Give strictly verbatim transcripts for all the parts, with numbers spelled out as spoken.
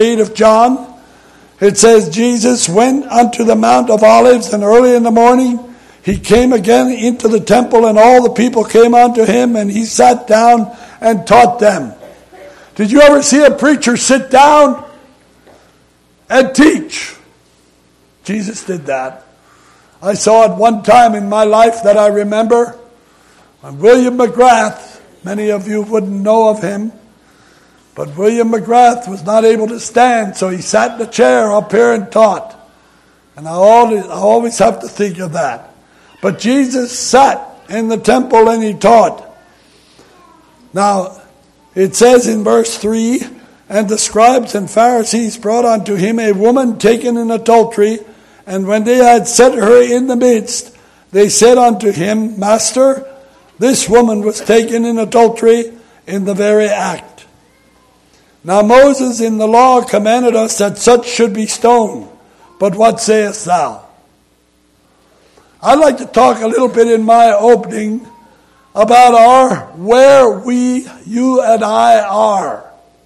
eight of John, it says, Jesus went unto the Mount of Olives, and early in the morning he came again into the temple, and all the people came unto him, and he sat down and taught them. Did you ever see a preacher sit down and teach? Jesus did that. I saw it one time in my life that I remember. William McGrath, many of you wouldn't know of him, but William McGrath was not able to stand, so he sat in a chair up here and taught. And I always, I always have to think of that. But Jesus sat in the temple and he taught. Now, it says in verse three, and the scribes and Pharisees brought unto him a woman taken in adultery, and when they had set her in the midst, they said unto him, Master, this woman was taken in adultery in the very act. Now Moses in the law commanded us that such should be stoned. But what sayest thou? I'd like to talk a little bit in my opening about our, where we, you and I are.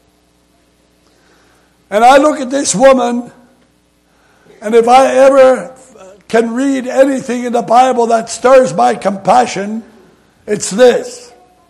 And I look at this woman, and if I ever can read anything in the Bible that stirs my compassion, it's this.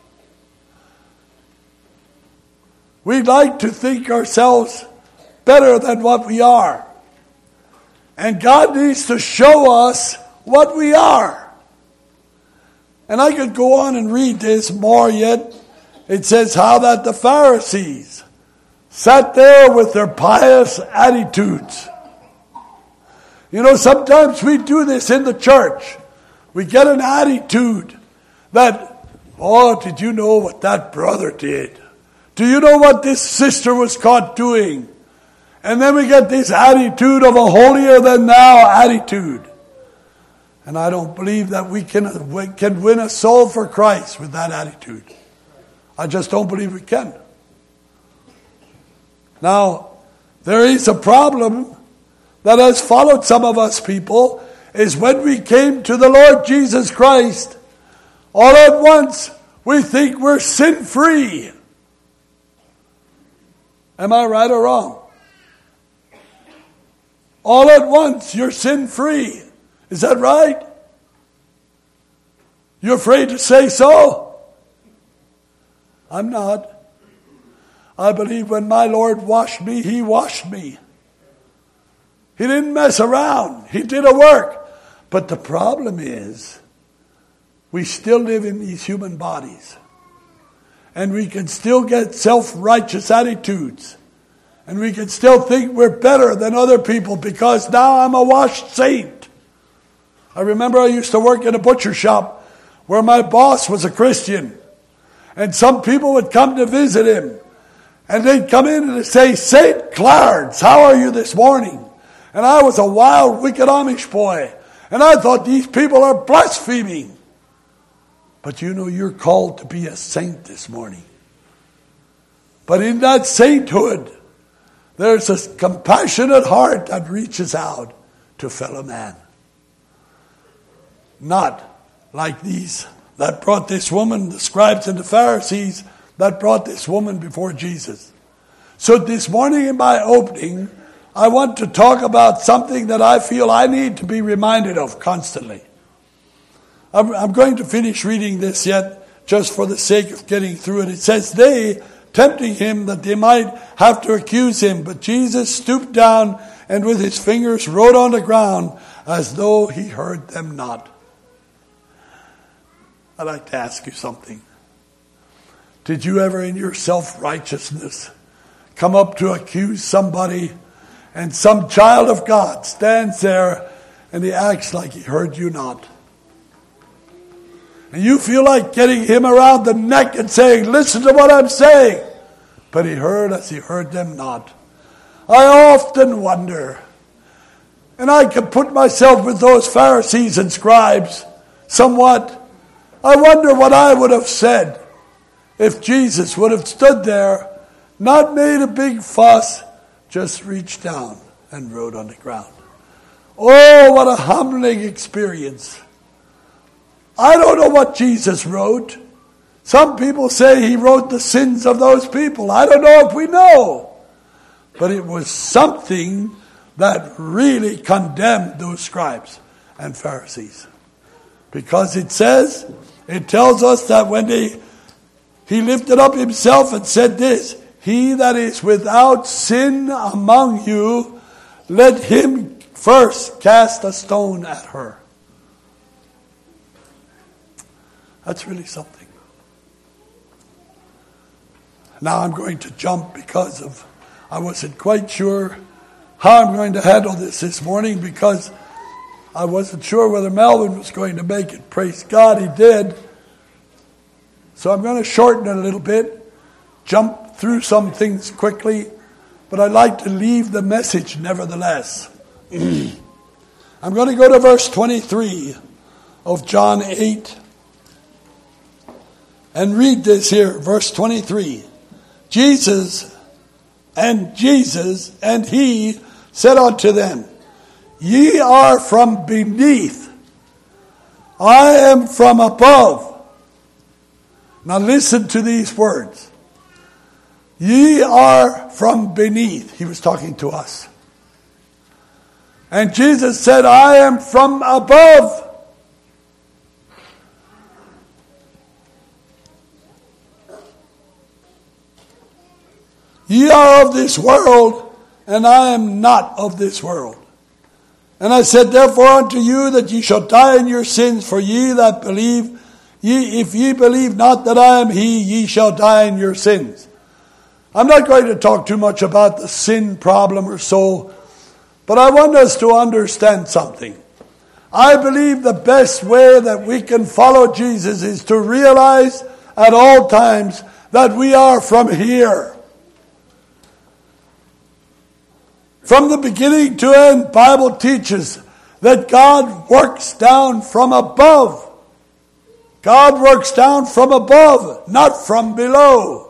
We like to think ourselves better than what we are. And God needs to show us what we are. And I could go on and read this more yet. It says how that the Pharisees sat there with their pious attitudes. You know, sometimes we do this in the church. We get an attitude that, oh, did you know what that brother did? Do you know what this sister was caught doing? And then we get this attitude of a holier-than-thou attitude. And I don't believe that we can, we can win a soul for Christ with that attitude. I just don't believe we can. Now, there is a problem that has followed some of us people, is when we came to the Lord Jesus Christ, all at once we think we're sin-free. Am I right or wrong? All at once you're sin-free. Is that right? You're afraid to say so? I'm not. I believe when my Lord washed me, He washed me. He didn't mess around. He did a work. But the problem is, we still live in these human bodies. And we can still get self-righteous attitudes. And we can still think we're better than other people because now I'm a washed saint. I remember I used to work in a butcher shop where my boss was a Christian. And some people would come to visit him. And they'd come in and they'd say, Saint Clarence, how are you this morning? And I was a wild, wicked Amish boy. And I thought these people are blaspheming. But you know, you're called to be a saint this morning. But in that sainthood, there's a compassionate heart that reaches out to fellow man. Not like these that brought this woman, the scribes and the Pharisees, that brought this woman before Jesus. So this morning in my opening, I want to talk about something that I feel I need to be reminded of constantly. I'm, I'm going to finish reading this yet, just for the sake of getting through it. It says, they, tempting him that they might have to accuse him, but Jesus stooped down and with his fingers wrote on the ground as though he heard them not. I'd like to ask you something. Did you ever in your self-righteousness come up to accuse somebody and some child of God stands there and he acts like he heard you not? And you feel like getting him around the neck and saying, listen to what I'm saying. But he heard as he heard them not. I often wonder, and I can put myself with those Pharisees and scribes somewhat. I wonder what I would have said if Jesus would have stood there, not made a big fuss, just reached down and wrote on the ground. Oh, what a humbling experience. I don't know what Jesus wrote. Some people say he wrote the sins of those people. I don't know if we know. But it was something that really condemned those scribes and Pharisees. Because it says, it tells us that when they, he lifted up himself and said this, "He that is without sin among you, let him first cast a stone at her." That's really something. Now I'm going to jump because of, I wasn't quite sure how I'm going to handle this this morning, because I wasn't sure whether Melvin was going to make it. Praise God, he did. So I'm going to shorten it a little bit, jump through some things quickly, but I'd like to leave the message nevertheless. I'm going to go to verse twenty-three of John eight and read this here, verse twenty-three. Jesus and Jesus and he said unto them, "Ye are from beneath, I am from above." Now listen to these words. Ye are from beneath. He was talking to us. And Jesus said, "I am from above." Ye are of this world, and I am not of this world. And I said therefore unto you that ye shall die in your sins, for ye that believe, ye if ye believe not that I am he, ye shall die in your sins. I'm not going to talk too much about the sin problem or so, but I want us to understand something. I believe the best way that we can follow Jesus is to realize at all times that we are from here. From the beginning to end, Bible teaches that God works down from above. God works down from above, not from below.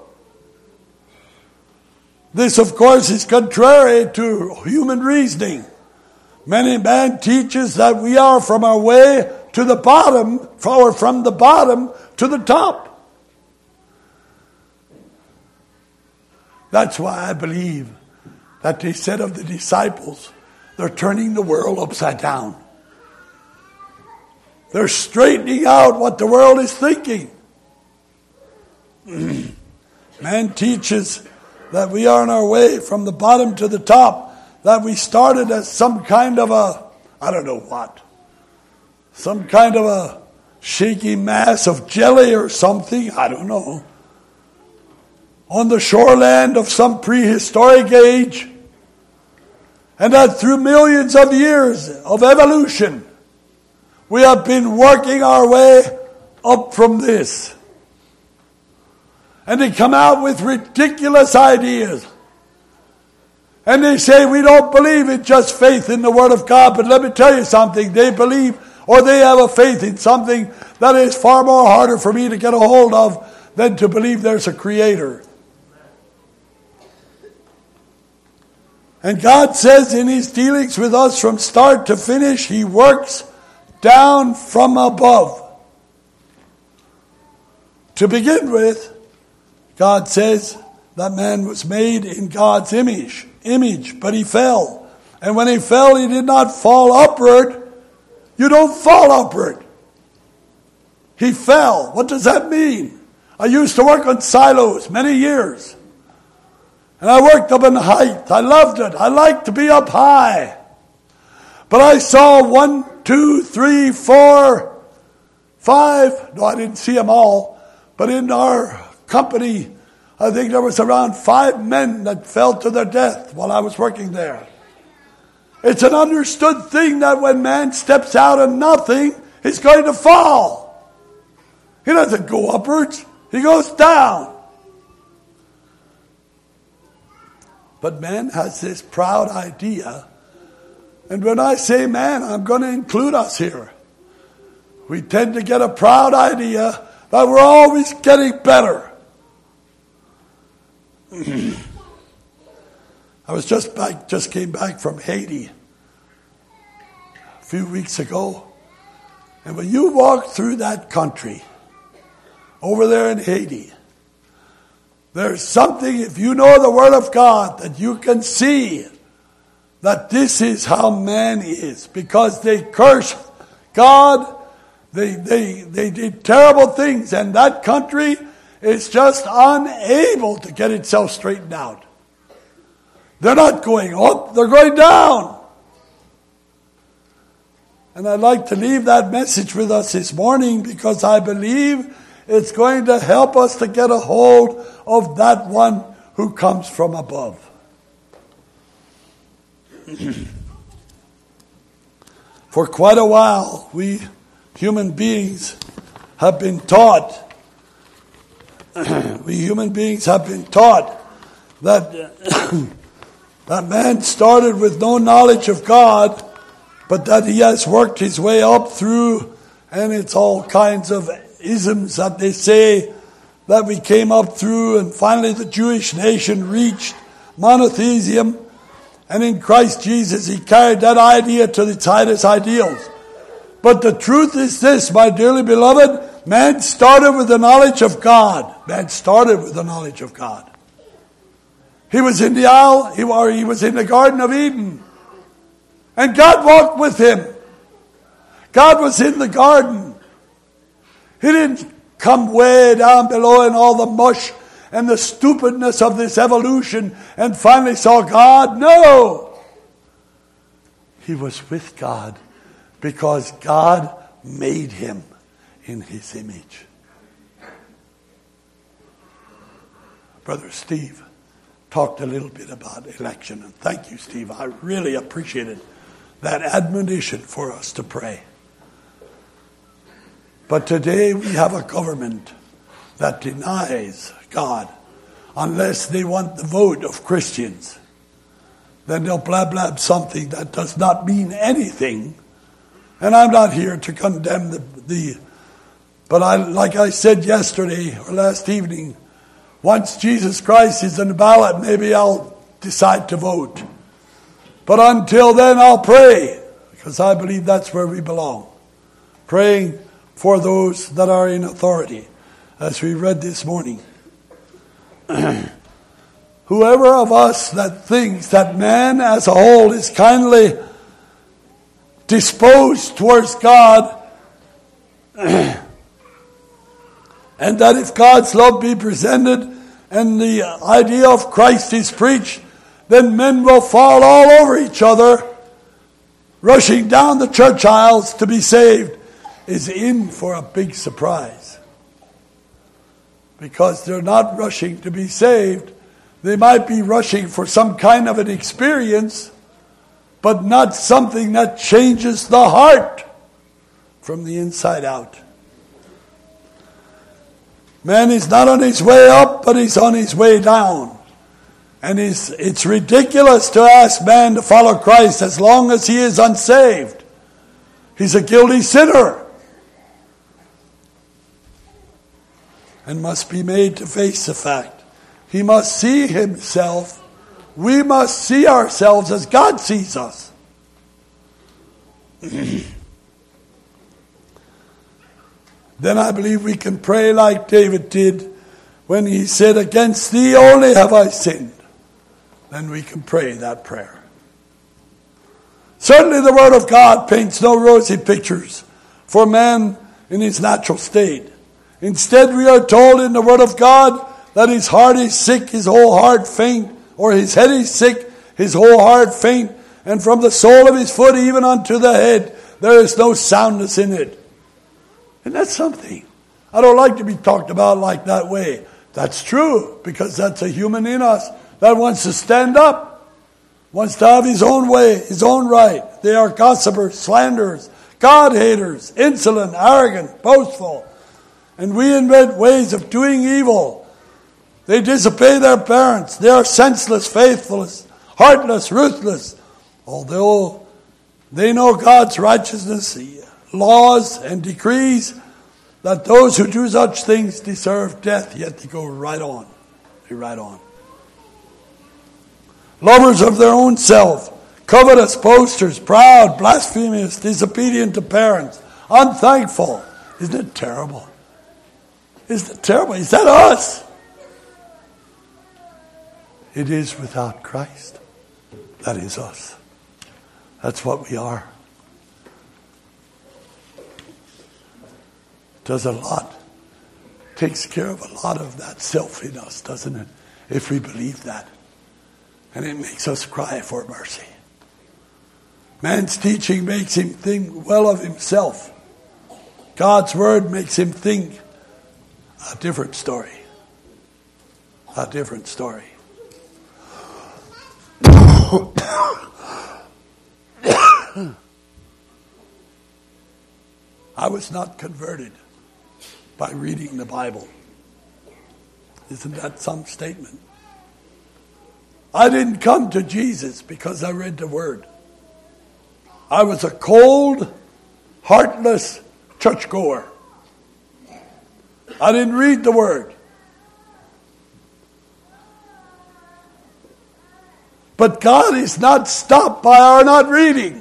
This, of course, is contrary to human reasoning. Many man teaches that we are from our way to the bottom, or from the bottom to the top. That's why I believe that they said of the disciples, they're turning the world upside down. They're straightening out what the world is thinking. Man teaches that we are on our way from the bottom to the top, that we started as some kind of a, I don't know what, some kind of a shaky mass of jelly or something, I don't know, on the shoreland of some prehistoric age. And that through millions of years of evolution, we have been working our way up from this. And they come out with ridiculous ideas. And they say, we don't believe in just faith in the Word of God. But let me tell you something. They believe, or they have a faith in something that is far more harder for me to get a hold of than to believe there's a Creator. And God says in His dealings with us from start to finish, He works down from above. To begin with, God says that man was made in God's image, image, but he fell. And when he fell, he did not fall upward. You don't fall upward. He fell. What does that mean? I used to work on silos many years. And I worked up in height. I loved it. I liked to be up high. But I saw one, two, three, four, five. No, I didn't see them all. But in our company, I think there was around five men that fell to their death while I was working there. It's an understood thing that when man steps out of nothing, he's going to fall. He doesn't go upwards. He goes down. But man has this proud idea. And when I say man, I'm going to include us here. We tend to get a proud idea that we're always getting better. I was just back, just came back from Haiti a few weeks ago. And when you walk through that country, over there in Haiti, There's something, if you know the Word of God, that you can see that this is how man is. Because they cursed God, they, they, they did terrible things, and that country is just unable to get itself straightened out. They're not going up, they're going down. And I'd like to leave that message with us this morning because I believe it's going to help us to get a hold of that one who comes from above. For quite a while, we human beings have been taught, we human beings have been taught that, that man started with no knowledge of God, but that he has worked his way up through, and it's all kinds of isms that they say that we came up through, and finally the Jewish nation reached monotheism, and in Christ Jesus he carried that idea to its highest ideals. But the truth is this, my dearly beloved, man started with the knowledge of God. Man started with the knowledge of God. He was in the isle, he, or he was in the Garden of Eden. And God walked with him. God was in the garden. He didn't come way down below in all the mush and the stupidness of this evolution and finally saw God. No! He was with God because God made him in his image. Brother Steve talked a little bit about election. And thank you, Steve. I really appreciated that admonition for us to pray. But today we have a government that denies God unless they want the vote of Christians. Then they'll blab blab something that does not mean anything. And I'm not here to condemn the, the but I, like I said yesterday or last evening, once Jesus Christ is on the ballot, maybe I'll decide to vote. But until then, I'll pray, because I believe that's where we belong. Praying for those that are in authority, as we read this morning. Whoever of us that thinks that man as a whole is kindly disposed towards God, and that if God's love be presented and the idea of Christ is preached, then men will fall all over each other, rushing down the church aisles to be saved, is in for a big surprise. Because they're not rushing to be saved. They might be rushing for some kind of an experience, but not something that changes the heart from the inside out. Man is not on his way up, but he's on his way down. And it's, it's ridiculous to ask man to follow Christ as long as he is unsaved. He's a guilty sinner. And must be made to face the fact. He must see himself. We must see ourselves as God sees us. Then I believe we can pray like David did when he said, "Against thee only have I sinned." Then we can pray that prayer. Certainly the Word of God paints no rosy pictures for man in his natural state. Instead, we are told in the Word of God that his heart is sick, his whole heart faint, or his head is sick, his whole heart faint, and from the sole of his foot even unto the head, there is no soundness in it. Isn't that something? I don't like to be talked about like that way. That's true, because that's a human in us that wants to stand up, wants to have his own way, his own right. They are gossipers, slanderers, God-haters, insolent, arrogant, boastful. And we invent ways of doing evil. They disobey their parents. They are senseless, faithless, heartless, ruthless. Although they know God's righteousness, laws, and decrees that those who do such things deserve death, yet they go right on. They right on. Lovers of their own self, covetous, boasters, proud, blasphemous, disobedient to parents, unthankful. Isn't it terrible? Isn't it terrible? Is that us? it is without Christ. That is us. That's what we are. Does a lot. Takes care of a lot of that self in us, doesn't it? If we believe that. And it makes us cry for mercy. Man's teaching makes him think well of himself. God's word makes him think a different story. A different story. I was not converted by reading the Bible. Isn't that some statement? I didn't come to Jesus because I read the Word. I was a cold, heartless churchgoer. I didn't read the Word. But God is not stopped by our not reading.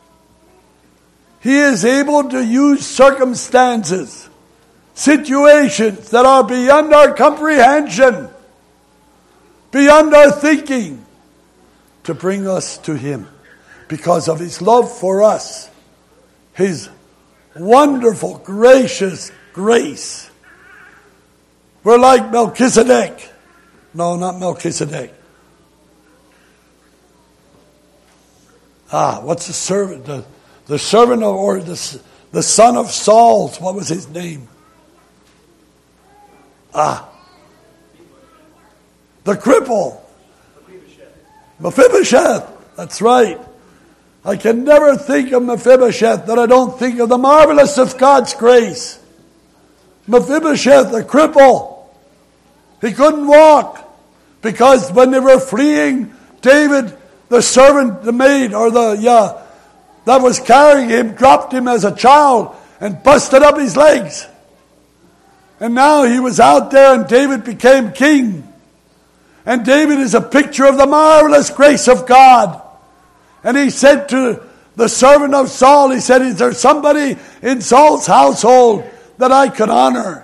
He is able to use circumstances, situations that are beyond our comprehension, beyond our thinking, to bring us to Him because of His love for us, His wonderful, gracious grace. We're like Melchizedek. No, not Melchizedek. Ah, what's the servant? The, the servant of, or the, the son of Saul's, what was his name? Ah. The cripple. Mephibosheth. That's right. I can never think of Mephibosheth that I don't think of the marvelous of God's grace. Mephibosheth, the cripple. He couldn't walk because when they were fleeing, David, the servant, the maid, or the, yeah, that was carrying him, dropped him as a child and busted up his legs. And now he was out there and David became king. And David is a picture of the marvelous grace of God. And he said to the servant of Saul, he said, is there somebody in Saul's household that I could honor?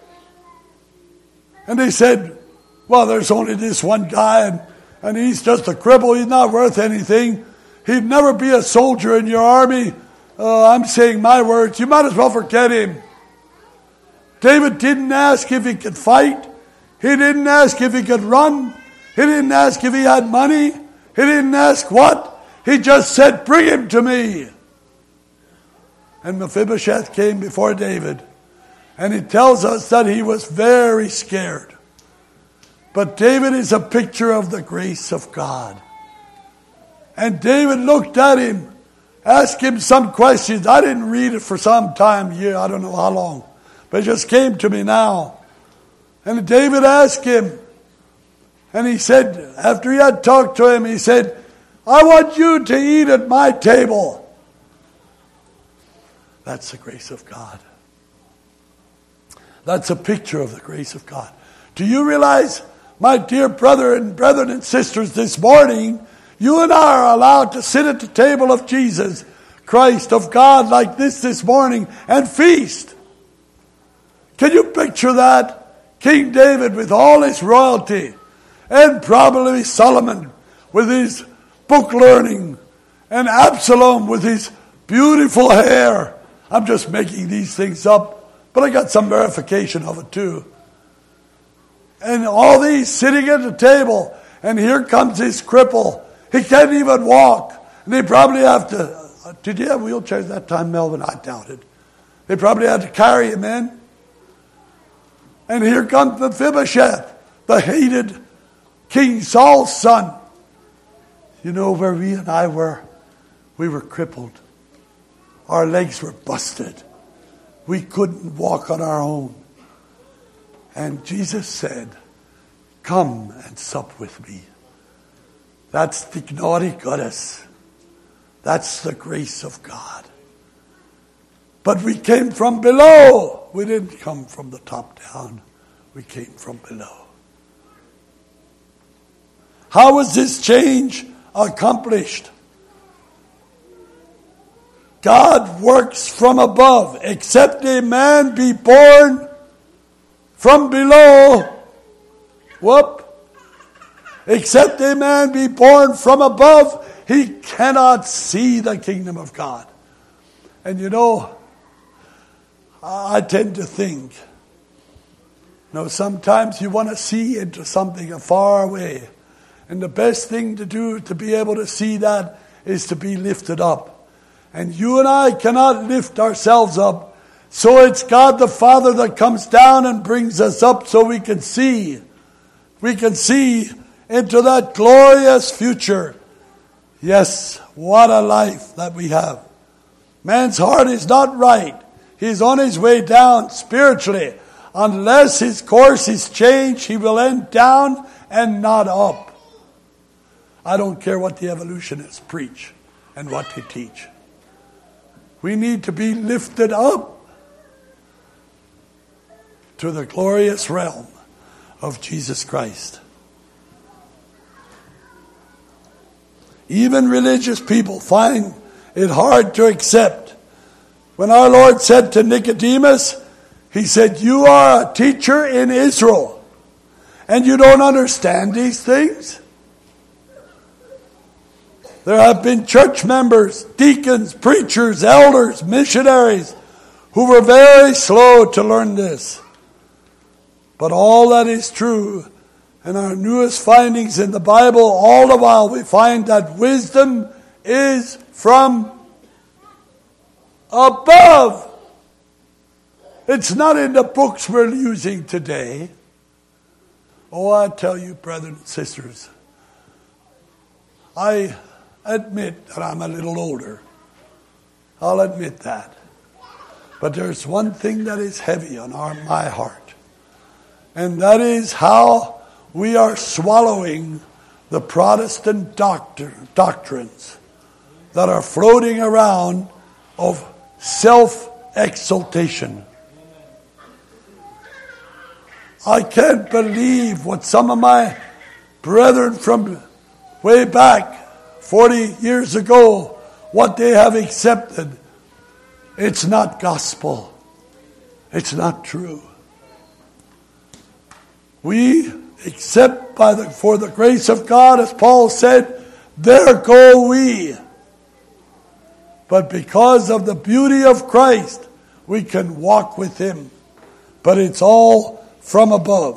And they said, well, there's only this one guy and And he's just a cripple. He's not worth anything. He'd never be a soldier in your army. Uh, I'm saying my words. You might as well forget him. David didn't ask if he could fight. He didn't ask if he could run. He didn't ask if he had money. He didn't ask what. He just said, bring him to me. And Mephibosheth came before David. And it tells us that he was very scared. But David is a picture of the grace of God. And David looked at him, asked him some questions. I didn't read it for some time, year, I don't know how long. But it just came to me now. And David asked him, and he said, after he had talked to him, he said, I want you to eat at my table. That's the grace of God. That's a picture of the grace of God. Do you realize, my dear brother and brethren and sisters, this morning, you and I are allowed to sit at the table of Jesus, Christ of God, like this this morning, and feast. Can you picture that? King David with all his royalty, and probably Solomon with his book learning, and Absalom with his beautiful hair. I'm just making these things up, but I got some verification of it too. And all these sitting at the table, and here comes this cripple. He can't even walk. And they probably have to, uh, did you have wheelchairs that time, Melvin? I doubt it. They probably had to carry him in. And here comes Mephibosheth, the hated King Saul's son. You know where we and I were? We were crippled. Our legs were busted. We couldn't walk on our own. And Jesus said, come and sup with me. That's the Gnade Gottes. That's the grace of God. But we came from below. We didn't come from the top down. We came from below. How was this change accomplished? God works from above. Except a man be born from below, whoop, Except a man be born from above, he cannot see the kingdom of God. And you know, I tend to think, you know, sometimes you want to see into something far away. And the best thing to do to be able to see that is to be lifted up. And you and I cannot lift ourselves up. So it's God the Father that comes down and brings us up so we can see. We can see into that glorious future. Yes, what a life that we have. Man's heart is not right. He's on his way down spiritually. Unless his course is changed, he will end down and not up. I don't care what the evolutionists preach and what they teach. We need to be lifted up to the glorious realm of Jesus Christ. Even religious people find it hard to accept. When our Lord said to Nicodemus, he said, "You are a teacher in Israel, and you don't understand these things?" There have been church members, deacons, preachers, elders, missionaries who were very slow to learn this. But all that is true, and our newest findings in the Bible, all the while we find that wisdom is from above. It's not in the books we're using today. Oh, I tell you, brethren and sisters, I admit that I'm a little older. I'll admit that. But there's one thing that is heavy on our, my heart. And that is how we are swallowing the Protestant doctor, doctrines that are floating around of self-exaltation. I can't believe what some of my brethren from way back forty years ago, what they have accepted. It's not gospel. It's not true. We accept by the for the grace of God, as Paul said, there go we. But because of the beauty of Christ, we can walk with Him. But it's all from above.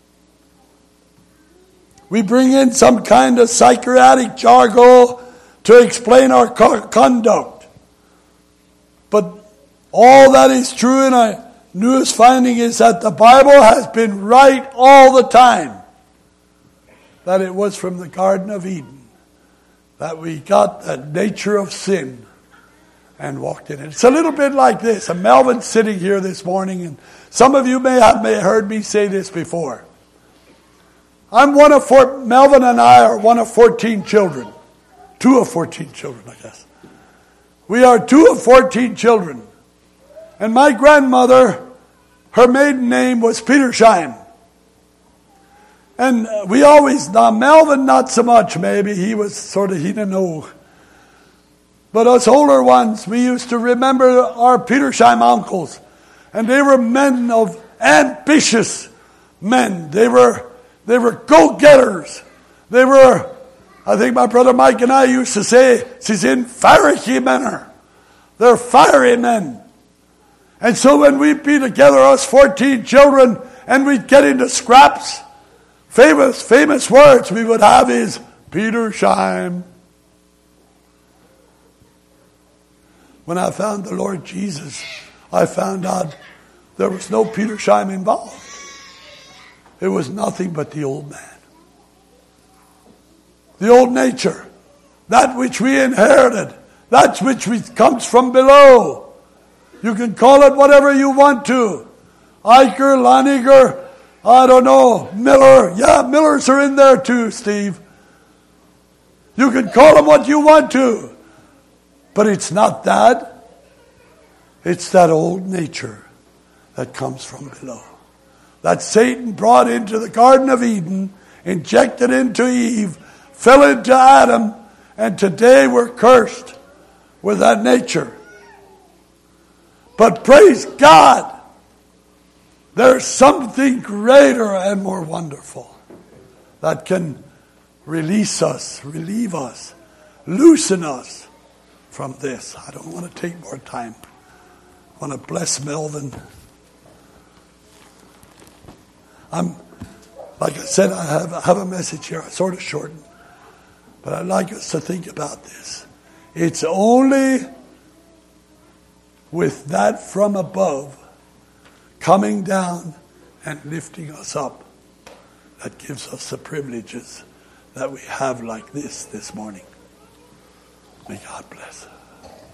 We bring in some kind of psychiatric jargon to explain our conduct. But all that is true in our newest finding is that the Bible has been right all the time. That it was from the Garden of Eden that we got the nature of sin and walked in it. It's a little bit like this. And Melvin's sitting here this morning, and some of you may have may heard me say this before. I'm one of four, Melvin and I are one of fourteen children. Two of fourteen children, I guess. We are two of fourteen children. And my grandmother, her maiden name was Petersheim. And we always, now Melvin not so much maybe, he was sort of, he didn't know. But us older ones, we used to remember our Petersheim uncles. And they were men of ambitious men. They were They were go-getters. They were, I think my brother Mike and I used to say, she's in fiery men. They're fiery men. And so when we'd be together, us fourteen children, and we'd get into scraps, famous, famous words we would have is, Petersheim. When I found the Lord Jesus, I found out there was no Petersheim involved. It was nothing but the old man. The old nature. That which we inherited. That which we, comes from below. You can call it whatever you want to. Eicher, Laniger, I don't know, Miller. Yeah, Millers are in there too, Steve. You can call them what you want to. But it's not that. It's that old nature that comes from below. That Satan brought into the Garden of Eden, injected into Eve, fell into Adam, and today we're cursed with that nature. But praise God, there's something greater and more wonderful that can release us, relieve us, loosen us from this. I don't want to take more time. I want to bless Melvin. I'm, like I said, I have, I have a message here, sort of shortened, but I'd like us to think about this. It's only with that from above coming down and lifting us up that gives us the privileges that we have like this this morning. May God bless.